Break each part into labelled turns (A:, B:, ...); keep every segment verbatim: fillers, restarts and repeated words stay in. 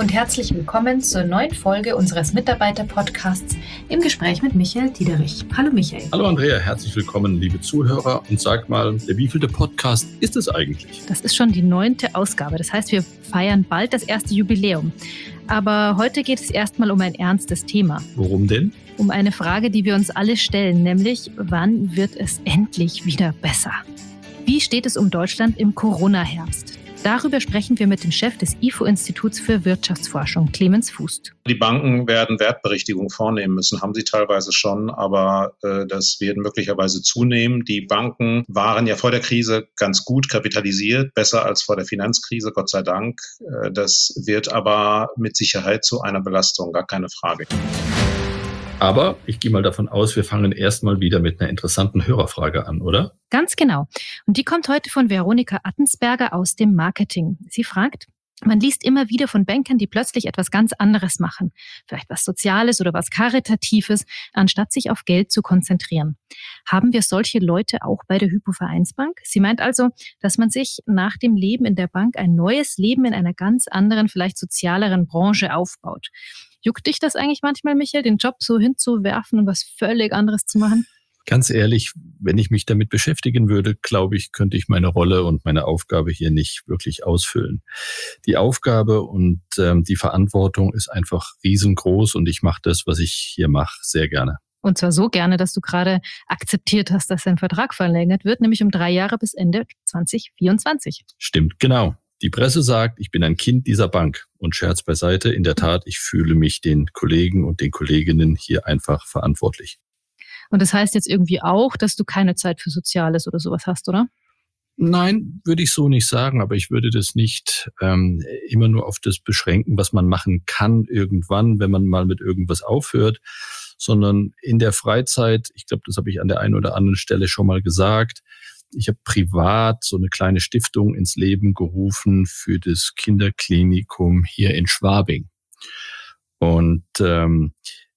A: und herzlich willkommen zur neuen Folge unseres Mitarbeiter-Podcasts im Gespräch mit Michael Diederich. Hallo Michael.
B: Hallo Andrea, herzlich willkommen, liebe Zuhörer. Und sag mal, der wievielte Podcast ist es eigentlich?
A: Das ist schon die neunte Ausgabe. Das heißt, wir feiern bald das erste Jubiläum. Aber heute geht es erstmal um ein ernstes Thema.
B: Worum denn?
A: Um eine Frage, die wir uns alle stellen, nämlich wann wird es endlich wieder besser? Wie steht es um Deutschland im Corona-Herbst? Darüber sprechen wir mit dem Chef des I F O-Instituts für Wirtschaftsforschung, Clemens Fußt.
C: Die Banken werden Wertberichtigungen vornehmen müssen, haben sie teilweise schon, aber äh, das wird möglicherweise zunehmen. Die Banken waren ja vor der Krise ganz gut kapitalisiert, besser als vor der Finanzkrise, Gott sei Dank. Äh, das wird aber mit Sicherheit zu einer Belastung, gar keine Frage.
B: Aber ich gehe mal davon aus, wir fangen erstmal wieder mit einer interessanten Hörerfrage an, oder?
A: Ganz genau. Und die kommt heute von Veronika Attensberger aus dem Marketing. Sie fragt: Man liest immer wieder von Bankern, die plötzlich etwas ganz anderes machen. Vielleicht was Soziales oder was Karitatives, anstatt sich auf Geld zu konzentrieren. Haben wir solche Leute auch bei der Hypo-Vereinsbank? Sie meint also, dass man sich nach dem Leben in der Bank ein neues Leben in einer ganz anderen, vielleicht sozialeren Branche aufbaut. Juckt dich das eigentlich manchmal, Michael, den Job so hinzuwerfen und was völlig anderes zu machen?
B: Ganz ehrlich, wenn ich mich damit beschäftigen würde, glaube ich, könnte ich meine Rolle und meine Aufgabe hier nicht wirklich ausfüllen. Die Aufgabe und ähm, die Verantwortung ist einfach riesengroß und ich mache das, was ich hier mache, sehr gerne.
A: Und zwar so gerne, dass du gerade akzeptiert hast, dass dein Vertrag verlängert wird, nämlich um drei Jahre bis Ende zwanzig vierundzwanzig.
B: Stimmt, genau. Die Presse sagt, ich bin ein Kind dieser Bank. Und Scherz beiseite, in der Tat, ich fühle mich den Kollegen und den Kolleginnen hier einfach verantwortlich.
A: Und das heißt jetzt irgendwie auch, dass du keine Zeit für Soziales oder sowas hast, oder?
B: Nein, würde ich so nicht sagen, aber ich würde das nicht ähm, immer nur auf das beschränken, was man machen kann irgendwann, wenn man mal mit irgendwas aufhört, sondern in der Freizeit, ich glaube, das habe ich an der einen oder anderen Stelle schon mal gesagt, ich habe privat so eine kleine Stiftung ins Leben gerufen für das Kinderklinikum hier in Schwabing. Und ähm,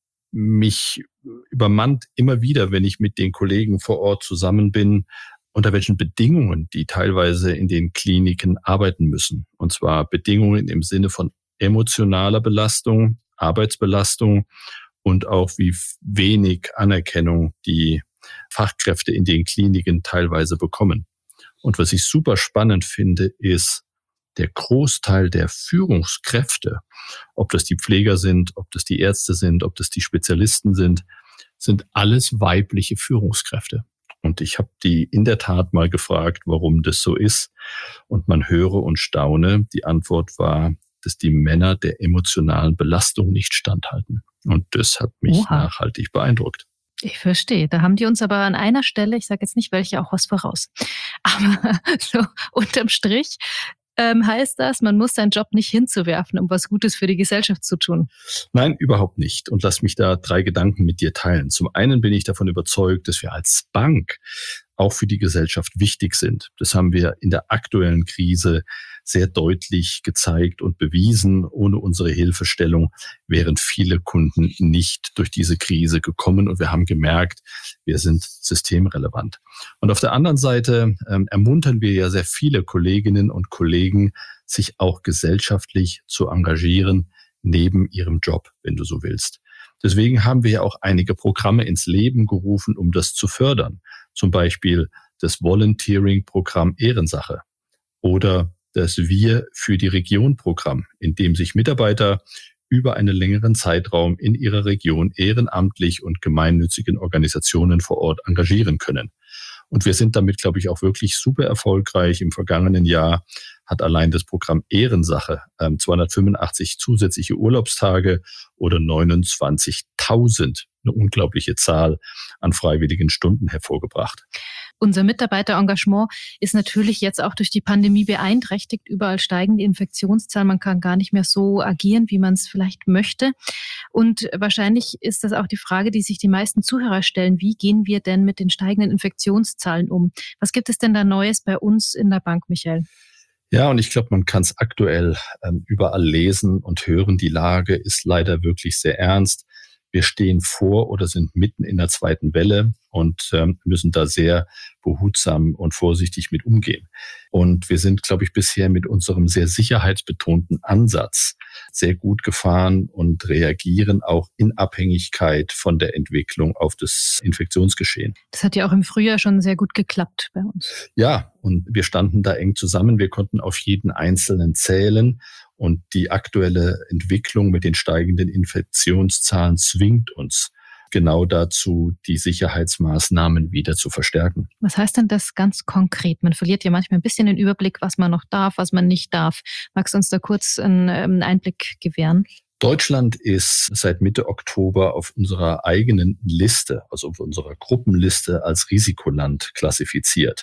B: mich übermannt immer wieder, wenn ich mit den Kollegen vor Ort zusammen bin, unter welchen Bedingungen die teilweise in den Kliniken arbeiten müssen. Und zwar Bedingungen im Sinne von emotionaler Belastung, Arbeitsbelastung und auch wie wenig Anerkennung die Fachkräfte in den Kliniken teilweise bekommen. Und was ich super spannend finde, ist der Großteil der Führungskräfte, ob das die Pfleger sind, ob das die Ärzte sind, ob das die Spezialisten sind, sind alles weibliche Führungskräfte. Und ich habe die in der Tat mal gefragt, warum das so ist. Und man höre und staune. Die Antwort war, dass die Männer der emotionalen Belastung nicht standhalten. Und das hat mich Oha. nachhaltig beeindruckt.
A: Ich verstehe. Da haben die uns aber an einer Stelle, ich sage jetzt nicht welche, auch was voraus. Aber so unterm Strich ähm, heißt das, man muss seinen Job nicht hinzuwerfen, um was Gutes für die Gesellschaft zu tun.
B: Nein, überhaupt nicht. Und lass mich da drei Gedanken mit dir teilen. Zum einen bin ich davon überzeugt, dass wir als Bank auch für die Gesellschaft wichtig sind. Das haben wir in der aktuellen Krise sehr deutlich gezeigt und bewiesen. Ohne unsere Hilfestellung wären viele Kunden nicht durch diese Krise gekommen und wir haben gemerkt, wir sind systemrelevant. Und auf der anderen Seite ähm, ermuntern wir ja sehr viele Kolleginnen und Kollegen, sich auch gesellschaftlich zu engagieren, neben ihrem Job, wenn du so willst. Deswegen haben wir ja auch einige Programme ins Leben gerufen, um das zu fördern. Zum Beispiel das Volunteering-Programm Ehrensache oder das Wir für die Region-Programm, in dem sich Mitarbeiter über einen längeren Zeitraum in ihrer Region ehrenamtlich und gemeinnützigen Organisationen vor Ort engagieren können. Und wir sind damit, glaube ich, auch wirklich super erfolgreich. Im vergangenen Jahr hat allein das Programm Ehrensache ähm, zweihundertfünfundachtzig zusätzliche Urlaubstage oder neunundzwanzigtausend, eine unglaubliche Zahl an freiwilligen Stunden hervorgebracht.
A: Unser Mitarbeiterengagement ist natürlich jetzt auch durch die Pandemie beeinträchtigt. Überall steigen die Infektionszahlen. Man kann gar nicht mehr so agieren, wie man es vielleicht möchte. Und wahrscheinlich ist das auch die Frage, die sich die meisten Zuhörer stellen. Wie gehen wir denn mit den steigenden Infektionszahlen um? Was gibt es denn da Neues bei uns in der Bank, Michael?
B: Ja, und ich glaube, man kann es aktuell ähm, überall lesen und hören. Die Lage ist leider wirklich sehr ernst. Wir stehen vor oder sind mitten in der zweiten Welle und ähm, müssen da sehr behutsam und vorsichtig mit umgehen. Und wir sind, glaube ich, bisher mit unserem sehr sicherheitsbetonten Ansatz sehr gut gefahren und reagieren auch in Abhängigkeit von der Entwicklung auf das Infektionsgeschehen.
A: Das hat ja auch im Frühjahr schon sehr gut geklappt bei uns.
B: Ja, und wir standen da eng zusammen. Wir konnten auf jeden Einzelnen zählen. Und die aktuelle Entwicklung mit den steigenden Infektionszahlen zwingt uns genau dazu, die Sicherheitsmaßnahmen wieder zu verstärken.
A: Was heißt denn das ganz konkret? Man verliert ja manchmal ein bisschen den Überblick, was man noch darf, was man nicht darf. Magst du uns da kurz einen Einblick gewähren?
B: Deutschland ist seit Mitte Oktober auf unserer eigenen Liste, also auf unserer Gruppenliste als Risikoland klassifiziert.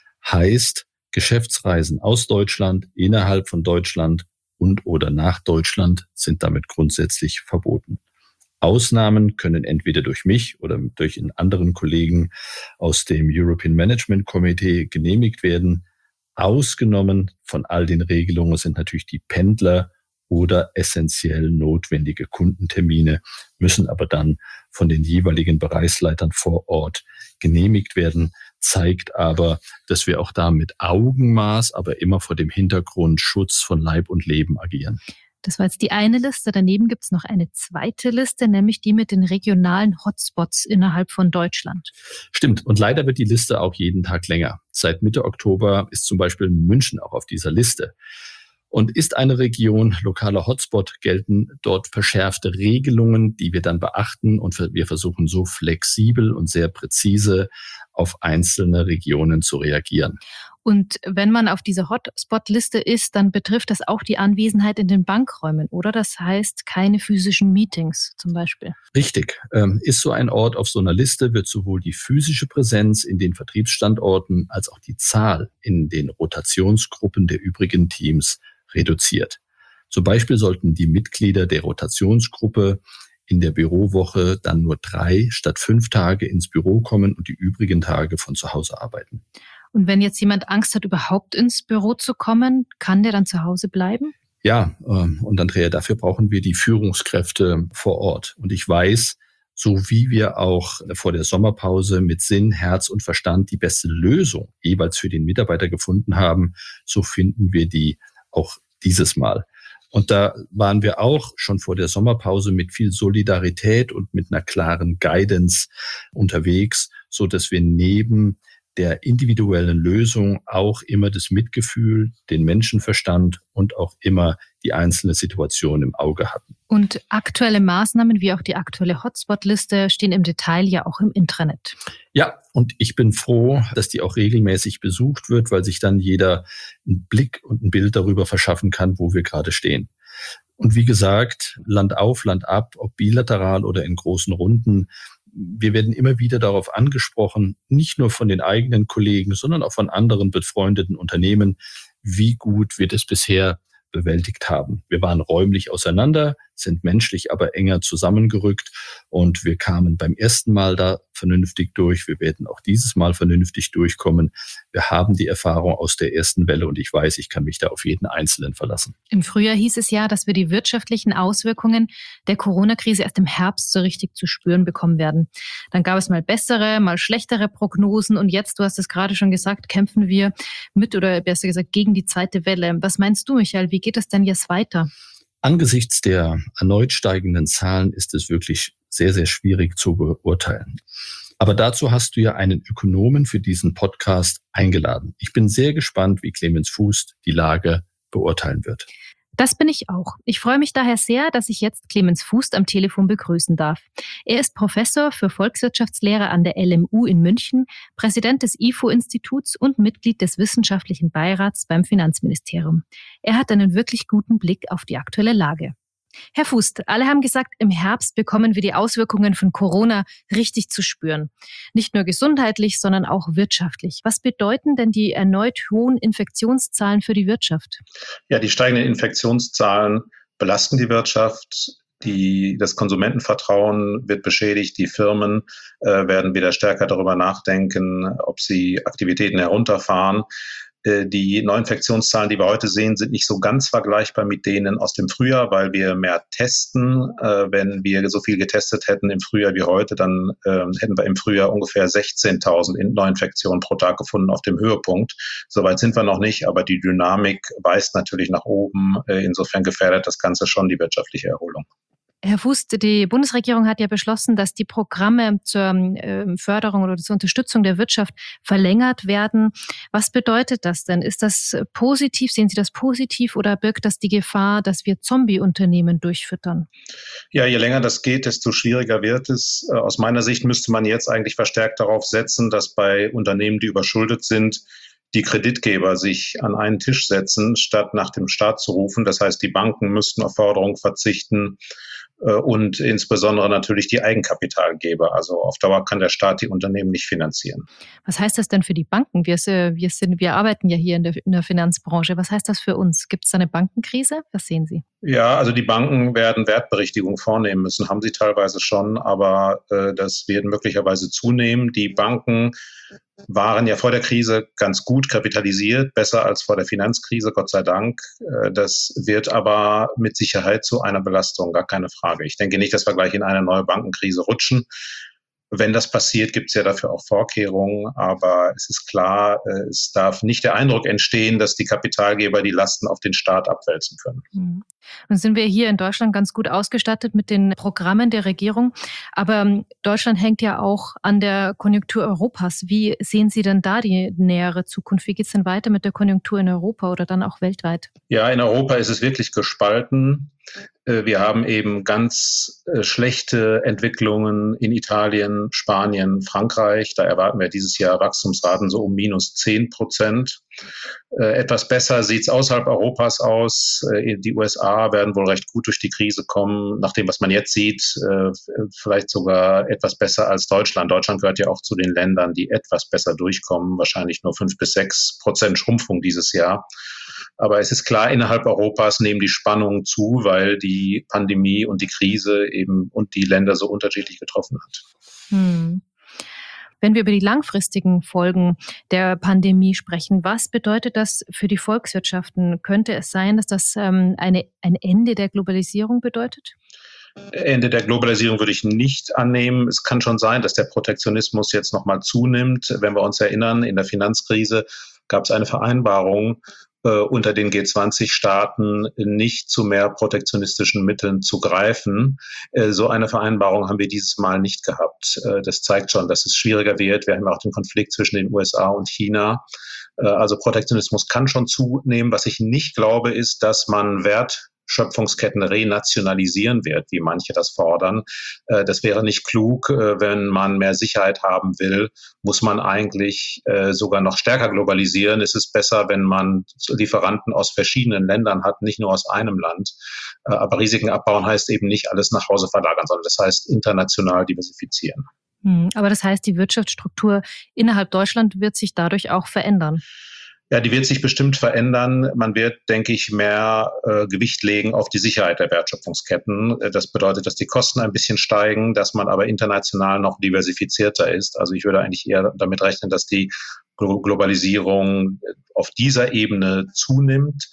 B: Heißt, Geschäftsreisen aus Deutschland, innerhalb von Deutschland und oder nach Deutschland sind damit grundsätzlich verboten. Ausnahmen können entweder durch mich oder durch einen anderen Kollegen aus dem European Management Committee genehmigt werden. Ausgenommen von all den Regelungen sind natürlich die Pendler oder essentiell notwendige Kundentermine, müssen aber dann von den jeweiligen Bereichsleitern vor Ort genehmigt werden, zeigt aber, dass wir auch da mit Augenmaß, aber immer vor dem Hintergrund Schutz von Leib und Leben agieren.
A: Das war jetzt die eine Liste. Daneben gibt es noch eine zweite Liste, nämlich die mit den regionalen Hotspots innerhalb von Deutschland.
B: Stimmt. Und leider wird die Liste auch jeden Tag länger. Seit Mitte Oktober ist zum Beispiel München auch auf dieser Liste. Und ist eine Region lokaler Hotspot, gelten dort verschärfte Regelungen, die wir dann beachten. Und wir versuchen so flexibel und sehr präzise auf einzelne Regionen zu reagieren.
A: Und wenn man auf dieser Hotspot-Liste ist, dann betrifft das auch die Anwesenheit in den Bankräumen, oder? Das heißt, keine physischen Meetings zum Beispiel.
B: Richtig. Ähm, ist so ein Ort auf so einer Liste, wird sowohl die physische Präsenz in den Vertriebsstandorten als auch die Zahl in den Rotationsgruppen der übrigen Teams reduziert. Zum Beispiel sollten die Mitglieder der Rotationsgruppe in der Bürowoche dann nur drei statt fünf Tage ins Büro kommen und die übrigen Tage von zu Hause arbeiten.
A: Und wenn jetzt jemand Angst hat, überhaupt ins Büro zu kommen, kann der dann zu Hause bleiben?
B: Ja, und Andrea, dafür brauchen wir die Führungskräfte vor Ort. Und ich weiß, so wie wir auch vor der Sommerpause mit Sinn, Herz und Verstand die beste Lösung jeweils für den Mitarbeiter gefunden haben, so finden wir die auch dieses Mal. Und da waren wir auch schon vor der Sommerpause mit viel Solidarität und mit einer klaren Guidance unterwegs, so dass wir neben der individuellen Lösung auch immer das Mitgefühl, den Menschenverstand und auch immer die einzelne Situation im Auge hatten.
A: Und aktuelle Maßnahmen wie auch die aktuelle Hotspot-Liste stehen im Detail ja auch im Intranet.
B: Ja, und ich bin froh, dass die auch regelmäßig besucht wird, weil sich dann jeder einen Blick und ein Bild darüber verschaffen kann, wo wir gerade stehen. Und wie gesagt, Land auf, Land ab, ob bilateral oder in großen Runden, wir werden immer wieder darauf angesprochen, nicht nur von den eigenen Kollegen, sondern auch von anderen befreundeten Unternehmen, wie gut wir das bisher bewältigt haben. Wir waren räumlich auseinander, sind menschlich aber enger zusammengerückt und wir kamen beim ersten Mal da vernünftig durch. Wir werden auch dieses Mal vernünftig durchkommen. Wir haben die Erfahrung aus der ersten Welle und ich weiß, ich kann mich da auf jeden Einzelnen verlassen.
A: Im Frühjahr hieß es ja, dass wir die wirtschaftlichen Auswirkungen der Corona-Krise erst im Herbst so richtig zu spüren bekommen werden. Dann gab es mal bessere, mal schlechtere Prognosen und jetzt, du hast es gerade schon gesagt, kämpfen wir mit oder besser gesagt gegen die zweite Welle. Was meinst du, Michael? Wie geht es denn jetzt weiter?
B: Angesichts der erneut steigenden Zahlen ist es wirklich sehr, sehr schwierig zu beurteilen. Aber dazu hast du ja einen Ökonomen für diesen Podcast eingeladen. Ich bin sehr gespannt, wie Clemens Fuß die Lage beurteilen wird.
A: Das bin ich auch. Ich freue mich daher sehr, dass ich jetzt Clemens Fuß am Telefon begrüßen darf. Er ist Professor für Volkswirtschaftslehre an der L M U in München, Präsident des I F O-Instituts und Mitglied des Wissenschaftlichen Beirats beim Finanzministerium. Er hat einen wirklich guten Blick auf die aktuelle Lage. Herr Fuß, alle haben gesagt, im Herbst bekommen wir die Auswirkungen von Corona richtig zu spüren. Nicht nur gesundheitlich, sondern auch wirtschaftlich. Was bedeuten denn die erneut hohen Infektionszahlen für die Wirtschaft?
C: Ja, die steigenden Infektionszahlen belasten die Wirtschaft. Die, das Konsumentenvertrauen wird beschädigt. Die Firmen äh, werden wieder stärker darüber nachdenken, ob sie Aktivitäten herunterfahren. Die Neuinfektionszahlen, die wir heute sehen, sind nicht so ganz vergleichbar mit denen aus dem Frühjahr, weil wir mehr testen. Wenn wir so viel getestet hätten im Frühjahr wie heute, dann hätten wir im Frühjahr ungefähr sechzehntausend Neuinfektionen pro Tag gefunden auf dem Höhepunkt. Soweit sind wir noch nicht, aber die Dynamik weist natürlich nach oben. Insofern gefährdet das Ganze schon die wirtschaftliche Erholung.
A: Herr Fuß, die Bundesregierung hat ja beschlossen, dass die Programme zur Förderung oder zur Unterstützung der Wirtschaft verlängert werden. Was bedeutet das denn? Ist das positiv? Sehen Sie das positiv oder birgt das die Gefahr, dass wir Zombie-Unternehmen durchfüttern?
C: Ja, je länger das geht, desto schwieriger wird es. Aus meiner Sicht müsste man jetzt eigentlich verstärkt darauf setzen, dass bei Unternehmen, die überschuldet sind, die Kreditgeber sich an einen Tisch setzen, statt nach dem Staat zu rufen. Das heißt, die Banken müssten auf Förderung verzichten und insbesondere natürlich die Eigenkapitalgeber. Also auf Dauer kann der Staat die Unternehmen nicht finanzieren.
A: Was heißt das denn für die Banken? Wir, wir, sind, wir arbeiten ja hier in der, in der Finanzbranche. Was heißt das für uns? Gibt es eine Bankenkrise? Was sehen Sie?
C: Ja, also die Banken werden Wertberichtigungen vornehmen müssen, haben sie teilweise schon, aber äh, das wird möglicherweise zunehmen. Die Banken waren ja vor der Krise ganz gut kapitalisiert, besser als vor der Finanzkrise, Gott sei Dank. Das wird aber mit Sicherheit zu einer Belastung, gar keine Frage. Ich denke nicht, dass wir gleich in eine neue Bankenkrise rutschen. Wenn das passiert, gibt es ja dafür auch Vorkehrungen, aber es ist klar, es darf nicht der Eindruck entstehen, dass die Kapitalgeber die Lasten auf den Staat abwälzen können.
A: Mhm. Nun sind wir hier in Deutschland ganz gut ausgestattet mit den Programmen der Regierung, aber Deutschland hängt ja auch an der Konjunktur Europas. Wie sehen Sie denn da die nähere Zukunft? Wie geht es denn weiter mit der Konjunktur in Europa oder dann auch weltweit?
C: Ja, in Europa ist es wirklich gespalten. Wir haben eben ganz schlechte Entwicklungen in Italien, Spanien, Frankreich. Da erwarten wir dieses Jahr Wachstumsraten so um minus zehn Prozent. Etwas besser sieht es außerhalb Europas aus. Die U S A werden wohl recht gut durch die Krise kommen. Nach dem, was man jetzt sieht, vielleicht sogar etwas besser als Deutschland. Deutschland gehört ja auch zu den Ländern, die etwas besser durchkommen. Wahrscheinlich nur fünf bis sechs Prozent Schrumpfung dieses Jahr. Aber es ist klar, innerhalb Europas nehmen die Spannungen zu, weil die Pandemie und die Krise eben und die Länder so unterschiedlich getroffen hat.
A: Hm. Wenn wir über die langfristigen Folgen der Pandemie sprechen, was bedeutet das für die Volkswirtschaften? Könnte es sein, dass das ähm, eine, ein Ende der Globalisierung bedeutet?
C: Ende der Globalisierung würde ich nicht annehmen. Es kann schon sein, dass der Protektionismus jetzt nochmal zunimmt. Wenn wir uns erinnern, in der Finanzkrise gab es eine Vereinbarung unter den G zwanzig Staaten nicht zu mehr protektionistischen Mitteln zu greifen. So eine Vereinbarung haben wir dieses Mal nicht gehabt. Das zeigt schon, dass es schwieriger wird. Wir haben auch den Konflikt zwischen den U S A und China. Also Protektionismus kann schon zunehmen. Was ich nicht glaube, ist, dass man Wert Schöpfungsketten renationalisieren wird, wie manche das fordern. Das wäre nicht klug. Wenn man mehr Sicherheit haben will, muss man eigentlich sogar noch stärker globalisieren. Es ist besser, wenn man Lieferanten aus verschiedenen Ländern hat, nicht nur aus einem Land. Aber Risiken abbauen heißt eben nicht alles nach Hause verlagern, sondern das heißt international diversifizieren.
A: Aber das heißt, die Wirtschaftsstruktur innerhalb Deutschland wird sich dadurch auch verändern.
C: Ja, die wird sich bestimmt verändern. Man wird, denke ich, mehr äh, Gewicht legen auf die Sicherheit der Wertschöpfungsketten. Das bedeutet, dass die Kosten ein bisschen steigen, dass man aber international noch diversifizierter ist. Also ich würde eigentlich eher damit rechnen, dass die Globalisierung auf dieser Ebene zunimmt.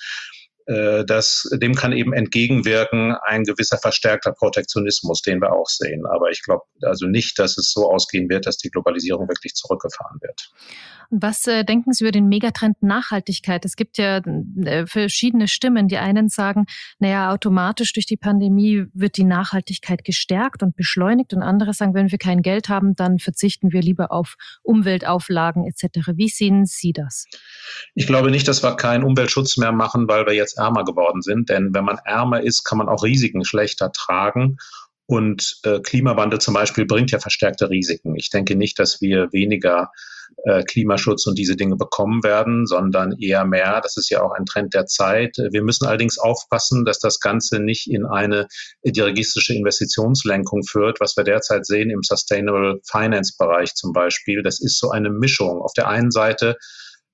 C: Das, dem kann eben entgegenwirken ein gewisser verstärkter Protektionismus, den wir auch sehen. Aber ich glaube also nicht, dass es so ausgehen wird, dass die Globalisierung wirklich zurückgefahren wird.
A: Was äh, denken Sie über den Megatrend Nachhaltigkeit? Es gibt ja äh, verschiedene Stimmen. Die einen sagen, naja, automatisch durch die Pandemie wird die Nachhaltigkeit gestärkt und beschleunigt. Und andere sagen, wenn wir kein Geld haben, dann verzichten wir lieber auf Umweltauflagen et cetera. Wie sehen Sie das?
C: Ich glaube nicht, dass wir keinen Umweltschutz mehr machen, weil wir jetzt ärmer geworden sind. Denn wenn man ärmer ist, kann man auch Risiken schlechter tragen. Und äh, Klimawandel zum Beispiel bringt ja verstärkte Risiken. Ich denke nicht, dass wir weniger äh, Klimaschutz und diese Dinge bekommen werden, sondern eher mehr. Das ist ja auch ein Trend der Zeit. Wir müssen allerdings aufpassen, dass das Ganze nicht in eine dirigistische Investitionslenkung führt, was wir derzeit sehen im Sustainable Finance Bereich zum Beispiel. Das ist so eine Mischung. Auf der einen Seite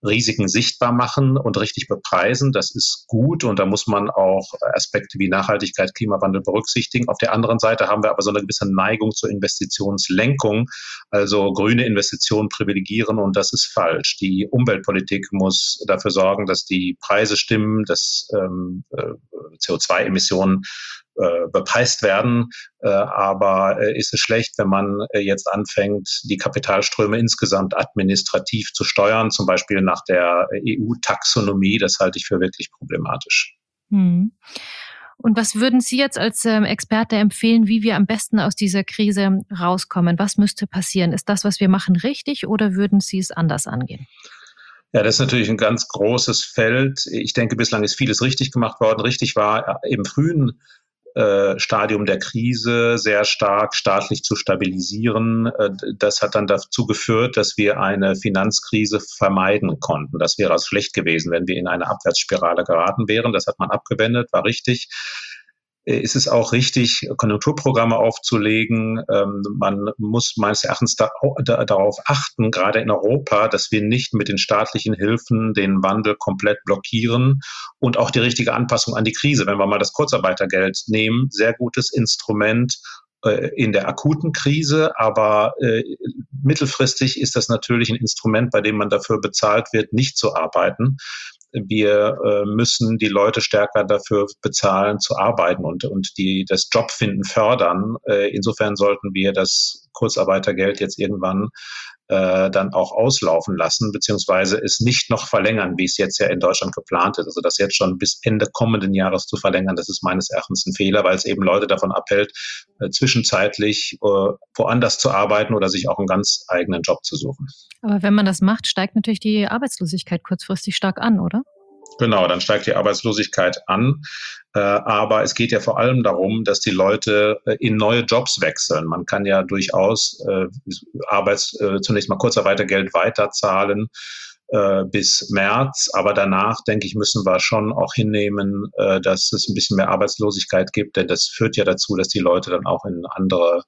C: Risiken sichtbar machen und richtig bepreisen. Das ist gut und da muss man auch Aspekte wie Nachhaltigkeit, Klimawandel berücksichtigen. Auf der anderen Seite haben wir aber so eine gewisse Neigung zur Investitionslenkung, also grüne Investitionen privilegieren und das ist falsch. Die Umweltpolitik muss dafür sorgen, dass die Preise stimmen, dass ähm, C O zwei Emissionen äh, bepreist werden. Äh, aber äh, ist es schlecht, wenn man äh, jetzt anfängt, die Kapitalströme insgesamt administrativ zu steuern, zum Beispiel nach der E U-Taxonomie. Das halte ich für wirklich problematisch.
A: Hm. Und was würden Sie jetzt als ähm, Experte empfehlen, wie wir am besten aus dieser Krise rauskommen? Was müsste passieren? Ist das, was wir machen, richtig oder würden Sie es anders angehen?
C: Ja, das ist natürlich ein ganz großes Feld. Ich denke, bislang ist vieles richtig gemacht worden. Richtig war im frühen äh, Stadium der Krise sehr stark staatlich zu stabilisieren. Äh, das hat dann dazu geführt, dass wir eine Finanzkrise vermeiden konnten. Das wäre also schlecht gewesen, wenn wir in eine Abwärtsspirale geraten wären. Das hat man abgewendet, war richtig. Ist es auch richtig, Konjunkturprogramme aufzulegen. Ähm, man muss meines Erachtens da, da, darauf achten, gerade in Europa, dass wir nicht mit den staatlichen Hilfen den Wandel komplett blockieren und auch die richtige Anpassung an die Krise. Wenn wir mal das Kurzarbeitergeld nehmen, sehr gutes Instrument äh, in der akuten Krise, aber äh, mittelfristig ist das natürlich ein Instrument, bei dem man dafür bezahlt wird, nicht zu arbeiten. Wir äh, müssen die Leute stärker dafür bezahlen, zu arbeiten und, und die, das Jobfinden fördern. Äh, insofern sollten wir das Kurzarbeitergeld jetzt irgendwann äh, dann auch auslaufen lassen, beziehungsweise es nicht noch verlängern, wie es jetzt ja in Deutschland geplant ist. Also das jetzt schon bis Ende kommenden Jahres zu verlängern, das ist meines Erachtens ein Fehler, weil es eben Leute davon abhält, äh, zwischenzeitlich äh, woanders zu arbeiten oder sich auch einen ganz eigenen Job zu suchen.
A: Aber wenn man das macht, steigt natürlich die Arbeitslosigkeit kurzfristig stark an, oder?
C: Genau, dann steigt die Arbeitslosigkeit an. Äh, aber es geht ja vor allem darum, dass die Leute äh, in neue Jobs wechseln. Man kann ja durchaus äh, Arbeits, äh, zunächst mal Kurzarbeitergeld weiterzahlen äh, bis März. Aber danach, denke ich, müssen wir schon auch hinnehmen, äh, dass es ein bisschen mehr Arbeitslosigkeit gibt. Denn das führt ja dazu, dass die Leute dann auch in andere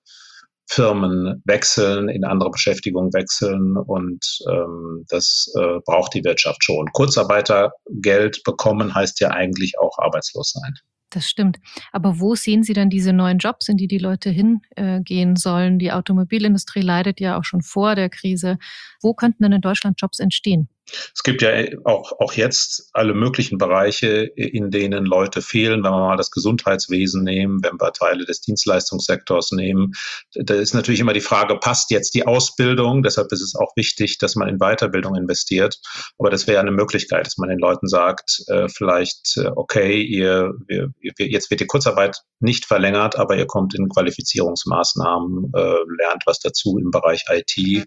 C: Firmen wechseln, in andere Beschäftigung wechseln und ähm, das äh, braucht die Wirtschaft schon. Kurzarbeitergeld bekommen heißt ja eigentlich auch arbeitslos sein.
A: Das stimmt. Aber wo sehen Sie dann diese neuen Jobs, in die die Leute hingehen äh, sollen? Die Automobilindustrie leidet ja auch schon vor der Krise. Wo könnten denn in Deutschland Jobs entstehen?
C: Es gibt ja auch, auch jetzt alle möglichen Bereiche, in denen Leute fehlen. Wenn wir mal das Gesundheitswesen nehmen, wenn wir Teile des Dienstleistungssektors nehmen, da ist natürlich immer die Frage, passt jetzt die Ausbildung? Deshalb ist es auch wichtig, dass man in Weiterbildung investiert. Aber das wäre eine Möglichkeit, dass man den Leuten sagt, äh, vielleicht, äh, okay, ihr, ihr, jetzt wird die Kurzarbeit nicht verlängert, aber ihr kommt in Qualifizierungsmaßnahmen, äh, lernt was dazu im Bereich I T.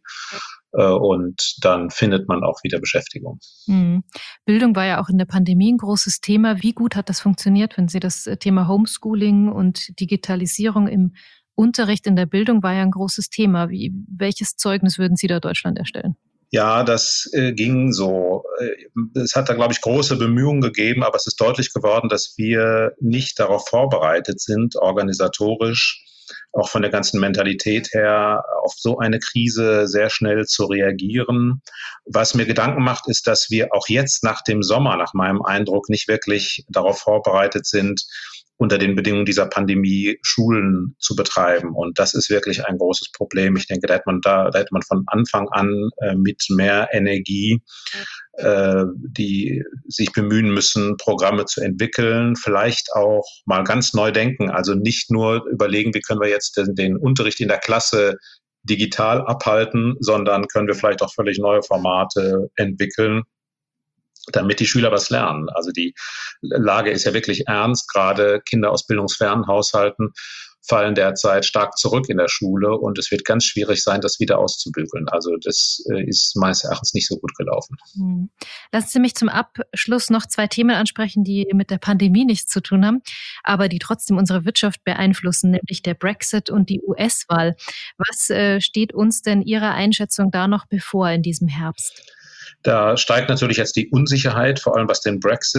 C: Und dann findet man auch wieder Beschäftigung.
A: Mhm. Bildung war ja auch in der Pandemie ein großes Thema. Wie gut hat das funktioniert, wenn Sie das Thema Homeschooling und Digitalisierung im Unterricht in der Bildung war ja ein großes Thema. Wie, welches Zeugnis würden Sie da Deutschland erstellen?
C: Ja, das äh, ging so. Es hat da, glaube ich, große Bemühungen gegeben, aber es ist deutlich geworden, dass wir nicht darauf vorbereitet sind, organisatorisch, auch von der ganzen Mentalität her, auf so eine Krise sehr schnell zu reagieren. Was mir Gedanken macht, ist, dass wir auch jetzt nach dem Sommer, nach meinem Eindruck, nicht wirklich darauf vorbereitet sind, unter den Bedingungen dieser Pandemie Schulen zu betreiben. Und das ist wirklich ein großes Problem. Ich denke, da hätte man, da, da hätte man von Anfang an äh, mit mehr Energie, äh, die sich bemühen müssen, Programme zu entwickeln, vielleicht auch mal ganz neu denken. Also nicht nur überlegen, wie können wir jetzt den, den Unterricht in der Klasse digital abhalten, sondern können wir vielleicht auch völlig neue Formate entwickeln, damit die Schüler was lernen. Also die Lage ist ja wirklich ernst. Gerade Kinder aus bildungsfernen Haushalten fallen derzeit stark zurück in der Schule und es wird ganz schwierig sein, das wieder auszubügeln. Also das ist meines Erachtens nicht so gut gelaufen.
A: Lassen Sie mich zum Abschluss noch zwei Themen ansprechen, die mit der Pandemie nichts zu tun haben, aber die trotzdem unsere Wirtschaft beeinflussen, nämlich der Brexit und die U S-Wahl. Was äh, steht uns denn Ihrer Einschätzung da noch bevor in diesem Herbst?
C: Da steigt natürlich jetzt die Unsicherheit, vor allem was den Brexit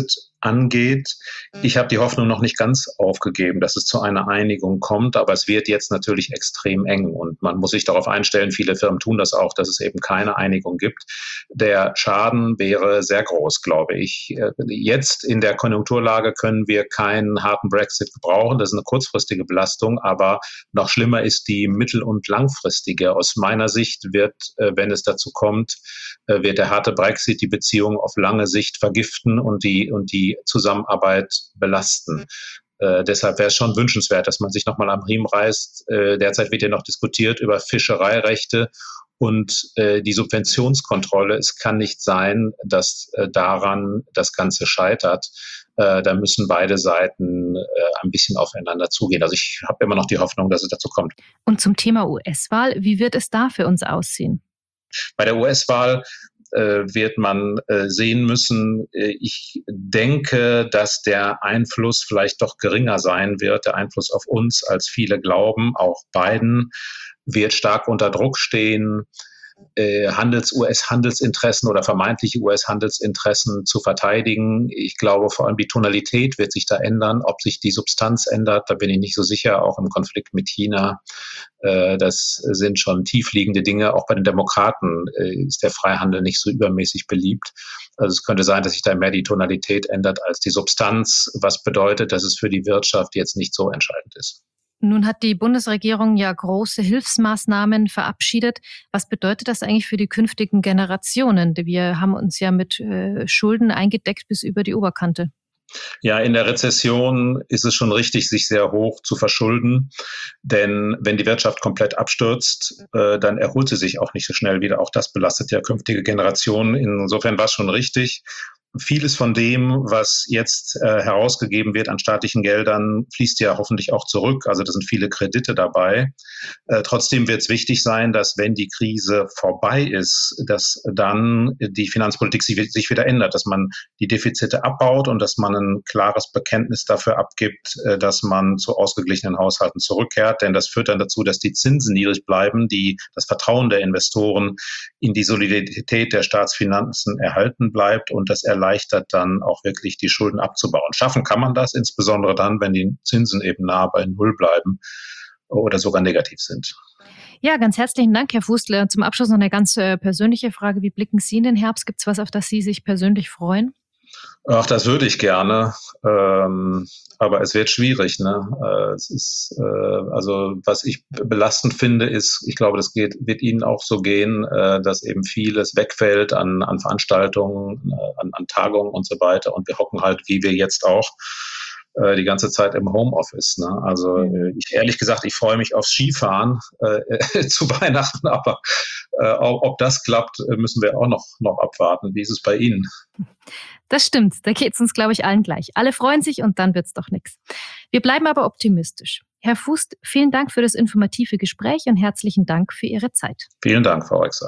C: angeht. Ich habe die Hoffnung noch nicht ganz aufgegeben, dass es zu einer Einigung kommt, aber es wird jetzt natürlich extrem eng und man muss sich darauf einstellen, viele Firmen tun das auch, dass es eben keine Einigung gibt. Der Schaden wäre sehr groß, glaube ich. Jetzt in der Konjunkturlage können wir keinen harten Brexit gebrauchen, das ist eine kurzfristige Belastung, aber noch schlimmer ist die mittel- und langfristige. Aus meiner Sicht wird, wenn es dazu kommt, wird der harte Brexit die Beziehung auf lange Sicht vergiften und die, und die Zusammenarbeit belasten. Äh, deshalb wäre es schon wünschenswert, dass man sich nochmal am Riemen reißt. Äh, derzeit wird ja noch diskutiert über Fischereirechte und äh, die Subventionskontrolle. Es kann nicht sein, dass äh, daran das Ganze scheitert. Äh, da müssen beide Seiten äh, ein bisschen aufeinander zugehen. Also ich habe immer noch die Hoffnung, dass es dazu kommt.
A: Und zum Thema U S-Wahl, wie wird es da für uns aussehen?
C: Bei der U S-Wahl äh, wird man äh, sehen müssen. Äh, ich denke, dass der Einfluss vielleicht doch geringer sein wird, der Einfluss auf uns, als viele glauben. Auch Biden wird stark unter Druck stehen, äh, Handels, U S-Handelsinteressen oder vermeintliche U S-Handelsinteressen zu verteidigen. Ich glaube, vor allem die Tonalität wird sich da ändern. Ob sich die Substanz ändert, da bin ich nicht so sicher, auch im Konflikt mit China. Äh, das sind schon tiefliegende Dinge. Auch bei den Demokraten äh, ist der Freihandel nicht so übermäßig beliebt. Also es könnte sein, dass sich da mehr die Tonalität ändert als die Substanz, was bedeutet, dass es für die Wirtschaft jetzt nicht so entscheidend ist.
A: Nun hat die Bundesregierung ja große Hilfsmaßnahmen verabschiedet. Was bedeutet das eigentlich für die künftigen Generationen? Wir haben uns ja mit äh, Schulden eingedeckt bis über die Oberkante.
C: Ja, in der Rezession ist es schon richtig, sich sehr hoch zu verschulden. Denn wenn die Wirtschaft komplett abstürzt, äh, dann erholt sie sich auch nicht so schnell wieder. Auch das belastet ja künftige Generationen. Insofern war es schon richtig. Vieles von dem, was jetzt äh, herausgegeben wird an staatlichen Geldern, fließt ja hoffentlich auch zurück. Also da sind viele Kredite dabei. Äh, trotzdem wird es wichtig sein, dass wenn die Krise vorbei ist, dass dann die Finanzpolitik sich, sich wieder ändert, dass man die Defizite abbaut und dass man ein klares Bekenntnis dafür abgibt, äh, dass man zu ausgeglichenen Haushalten zurückkehrt. Denn das führt dann dazu, dass die Zinsen niedrig bleiben, die das Vertrauen der Investoren in die Solidität der Staatsfinanzen erhalten bleibt und das erleichtert dann auch wirklich die Schulden abzubauen. Schaffen kann man das, insbesondere dann, wenn die Zinsen eben nah bei Null bleiben oder sogar negativ sind.
A: Ja, ganz herzlichen Dank, Herr Fußler. Zum Abschluss noch eine ganz äh, persönliche Frage. Wie blicken Sie in den Herbst? Gibt es was, auf das Sie sich persönlich freuen?
C: Ach, das würde ich gerne, ähm, aber es wird schwierig. Ne? Äh, es ist, äh, also was ich belastend finde, ist, ich glaube, das geht, wird Ihnen auch so gehen, äh, dass eben vieles wegfällt an, an Veranstaltungen, äh, an, an Tagungen und so weiter. Und wir hocken halt, wie wir jetzt auch, äh, die ganze Zeit im Homeoffice. Ne? Also äh, ich ehrlich gesagt, ich freue mich aufs Skifahren äh, zu Weihnachten, aber äh, ob, ob das klappt, müssen wir auch noch, noch abwarten. Wie ist es bei Ihnen?
A: Das stimmt, da geht es uns, glaube ich, allen gleich. Alle freuen sich und dann wird's doch nichts. Wir bleiben aber optimistisch. Herr Fuß, vielen Dank für das informative Gespräch und herzlichen Dank für Ihre Zeit.
C: Vielen Dank, Frau Rexer.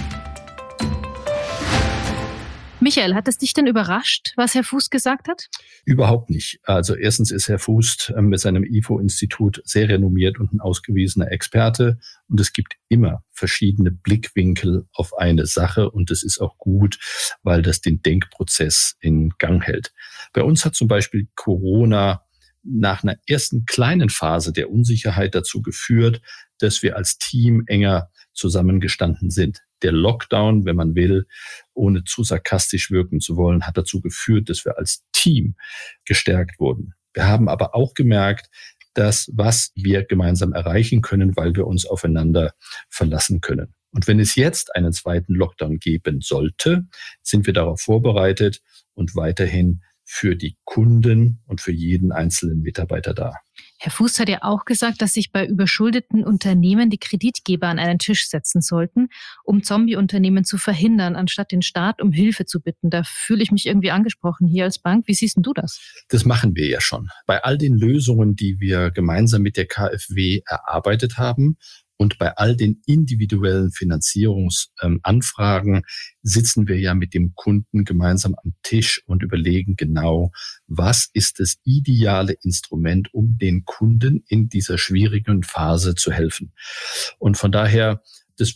A: Michael, hat es dich denn überrascht, was Herr Fuß gesagt hat?
B: Überhaupt nicht. Also erstens ist Herr Fuß mit seinem I F O-Institut sehr renommiert und ein ausgewiesener Experte. Und es gibt immer verschiedene Blickwinkel auf eine Sache. Und das ist auch gut, weil das den Denkprozess in Gang hält. Bei uns hat zum Beispiel Corona nach einer ersten kleinen Phase der Unsicherheit dazu geführt, dass wir als Team enger zusammengestanden sind. Der Lockdown, wenn man will, ohne zu sarkastisch wirken zu wollen, hat dazu geführt, dass wir als Team gestärkt wurden. Wir haben aber auch gemerkt, dass was wir gemeinsam erreichen können, weil wir uns aufeinander verlassen können. Und wenn es jetzt einen zweiten Lockdown geben sollte, sind wir darauf vorbereitet und weiterhin für die Kunden und für jeden einzelnen Mitarbeiter da.
A: Herr Fuß hat ja auch gesagt, dass sich bei überschuldeten Unternehmen die Kreditgeber an einen Tisch setzen sollten, um Zombie-Unternehmen zu verhindern, anstatt den Staat um Hilfe zu bitten. Da fühle ich mich irgendwie angesprochen hier als Bank. Wie siehst denn du das?
B: Das machen wir ja schon. Bei all den Lösungen, die wir gemeinsam mit der K f W erarbeitet haben, und bei all den individuellen Finanzierungsanfragen sitzen wir ja mit dem Kunden gemeinsam am Tisch und überlegen genau, was ist das ideale Instrument, um den Kunden in dieser schwierigen Phase zu helfen. Und von daher, das wird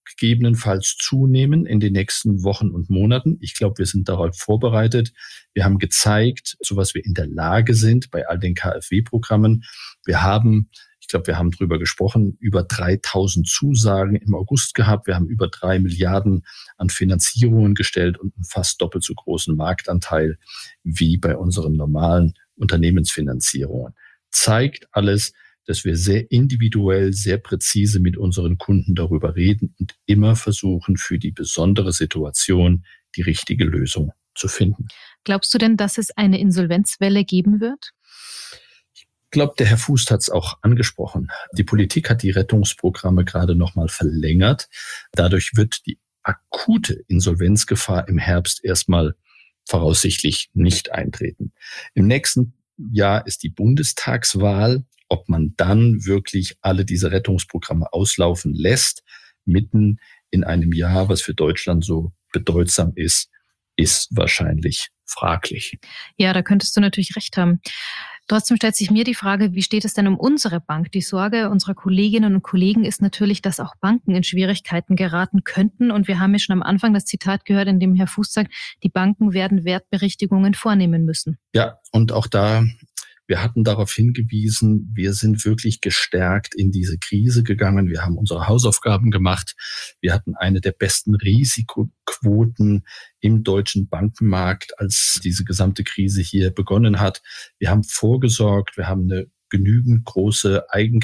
B: gegebenenfalls zunehmen in den nächsten Wochen und Monaten. Ich glaube, wir sind darauf vorbereitet. Wir haben gezeigt, zu was wir in der Lage sind bei all den K f W-Programmen. Wir haben, ich glaube, wir haben drüber gesprochen, über dreitausend Zusagen im August gehabt. Wir haben über drei Milliarden an Finanzierungen gestellt und einen fast doppelt so großen Marktanteil wie bei unseren normalen Unternehmensfinanzierungen. Zeigt alles, dass wir sehr individuell, sehr präzise mit unseren Kunden darüber reden und immer versuchen, für die besondere Situation die richtige Lösung zu finden.
A: Glaubst du denn, dass es eine Insolvenzwelle geben wird?
B: Ich glaube, der Herr Fußt hat es auch angesprochen. Die Politik hat die Rettungsprogramme gerade noch mal verlängert. Dadurch wird die akute Insolvenzgefahr im Herbst erstmal voraussichtlich nicht eintreten. Im nächsten Jahr ist die Bundestagswahl. Ob man dann wirklich alle diese Rettungsprogramme auslaufen lässt, mitten in einem Jahr, was für Deutschland so bedeutsam ist, ist wahrscheinlich fraglich.
A: Ja, da könntest du natürlich recht haben. Trotzdem stellt sich mir die Frage, wie steht es denn um unsere Bank? Die Sorge unserer Kolleginnen und Kollegen ist natürlich, dass auch Banken in Schwierigkeiten geraten könnten. Und wir haben ja schon am Anfang das Zitat gehört, in dem Herr Fußt sagt, die Banken werden Wertberichtigungen vornehmen müssen.
B: Ja, und auch da, wir hatten darauf hingewiesen, wir sind wirklich gestärkt in diese Krise gegangen. Wir haben unsere Hausaufgaben gemacht. Wir hatten eine der besten Risikoquoten im deutschen Bankenmarkt, als diese gesamte Krise hier begonnen hat. Wir haben vorgesorgt. Wir haben eine genügend große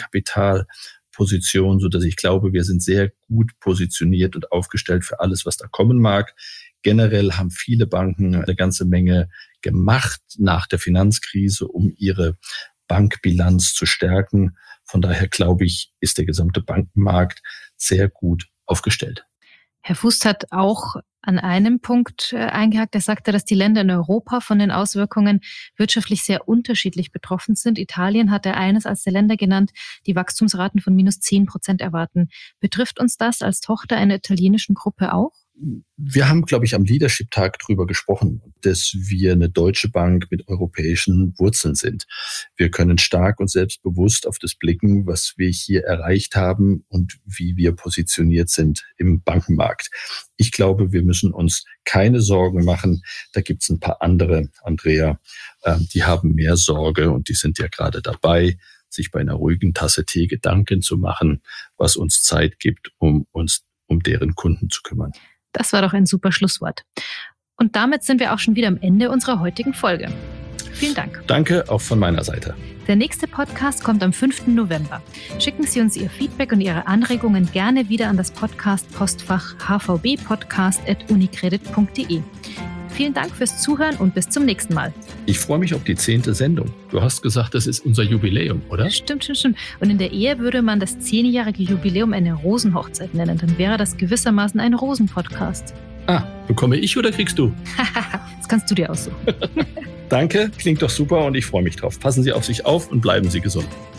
B: Eigenkapitalposition, sodass ich glaube, wir sind sehr gut positioniert und aufgestellt für alles, was da kommen mag. Generell haben viele Banken eine ganze Menge gemacht nach der Finanzkrise, um ihre Bankbilanz zu stärken. Von daher glaube ich, ist der gesamte Bankenmarkt sehr gut aufgestellt.
A: Herr Fußt hat auch an einem Punkt eingehakt. Er sagte, dass die Länder in Europa von den Auswirkungen wirtschaftlich sehr unterschiedlich betroffen sind. Italien hat er eines als der Länder genannt, die Wachstumsraten von minus zehn Prozent erwarten. Betrifft uns das als Tochter einer italienischen Gruppe auch?
B: Wir haben, glaube ich, am Leadership-Tag drüber gesprochen, dass wir eine deutsche Bank mit europäischen Wurzeln sind. Wir können stark und selbstbewusst auf das blicken, was wir hier erreicht haben und wie wir positioniert sind im Bankenmarkt. Ich glaube, wir müssen uns keine Sorgen machen. Da gibt es ein paar andere, Andrea, die haben mehr Sorge und die sind ja gerade dabei, sich bei einer ruhigen Tasse Tee Gedanken zu machen, was uns Zeit gibt, um uns um deren Kunden zu kümmern.
A: Das war doch ein super Schlusswort. Und damit sind wir auch schon wieder am Ende unserer heutigen Folge. Vielen Dank.
B: Danke, auch von meiner Seite.
A: Der nächste Podcast kommt am fünften November. Schicken Sie uns Ihr Feedback und Ihre Anregungen gerne wieder an das Podcast-Postfach h v b podcast at unicredit punkt d e. Vielen Dank fürs Zuhören und bis zum nächsten Mal.
B: Ich freue mich auf die zehnte Sendung. Du hast gesagt, das ist unser Jubiläum, oder?
A: Stimmt, stimmt, stimmt. Und in der Ehe würde man das zehnjährige Jubiläum eine Rosenhochzeit nennen. Dann wäre das gewissermaßen ein Rosenpodcast.
B: Ah, bekomme ich oder kriegst du?
A: Das kannst du dir aussuchen.
B: Danke, klingt doch super und ich freue mich drauf. Passen Sie auf sich auf und bleiben Sie gesund.